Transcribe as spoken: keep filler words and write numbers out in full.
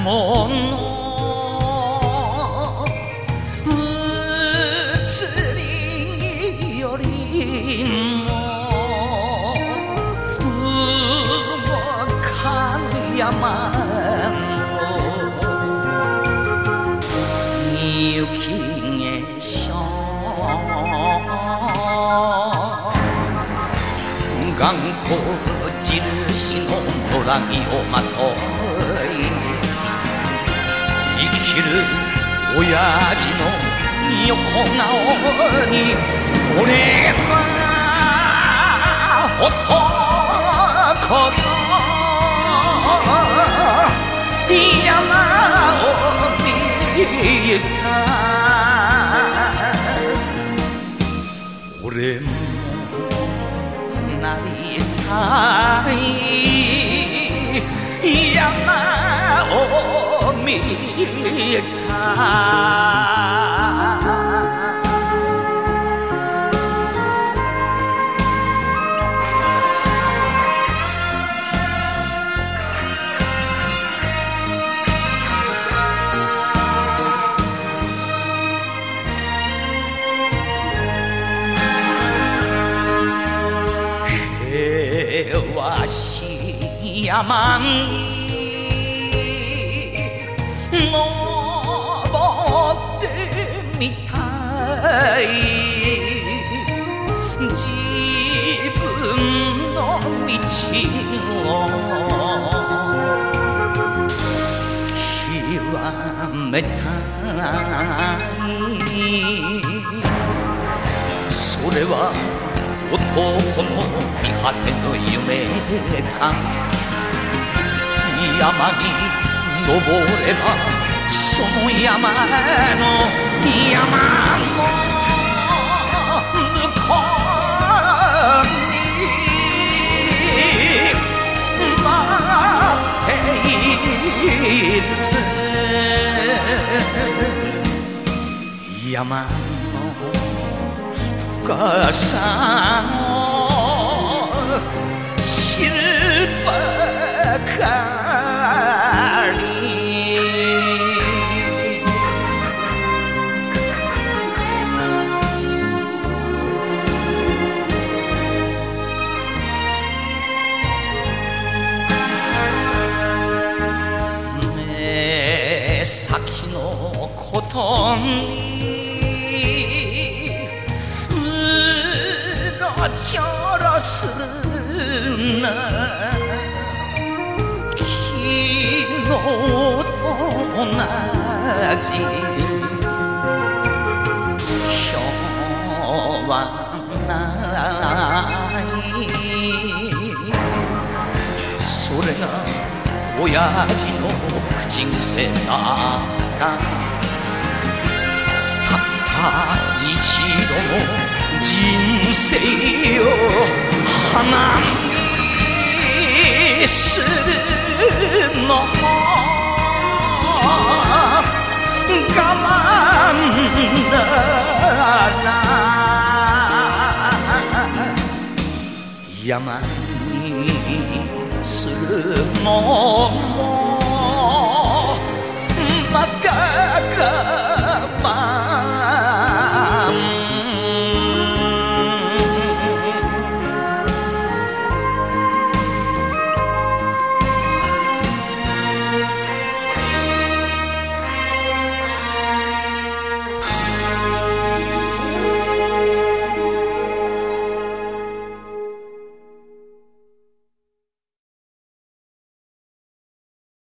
雲の移りよりも動かぬ山の雪化粧頑固印の野良着をまとい生きる親父の横顔に俺は男の山を見た俺もなりたい山を見た険しい山に登ってみたい自分の道を極めたいそれは男の見果ての夢か山に登ればその山の山の向こうに待っている山の深さを知るばかり目先のことにちょろするな昨日と同じ今日はないそれが親父の口癖だったたった一度の人生を花見するのも我慢なら山にするのもまたか